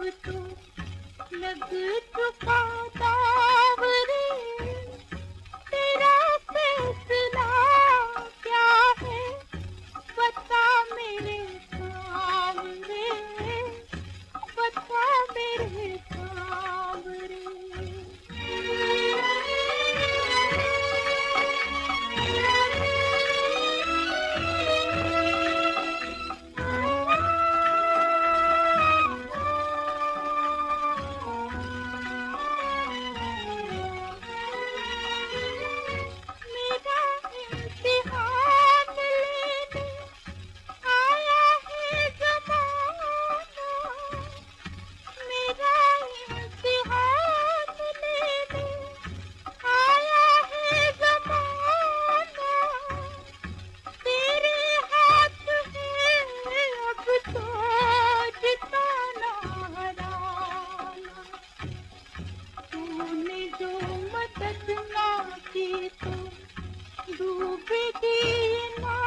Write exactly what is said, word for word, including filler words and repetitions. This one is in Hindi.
तो लग चुका दाव रे, तेरा फैसला क्या है बता मेरे सामने, बता मेरे सामने। मेरा इम्तिहान लेने आया है ज़माना, मेरा इम्तिहान लेने आया है ज़माना, तेरे हाथ है अब तो जिताना हराना। तूने जो मदद ना की तो डूबेगी ये नाव।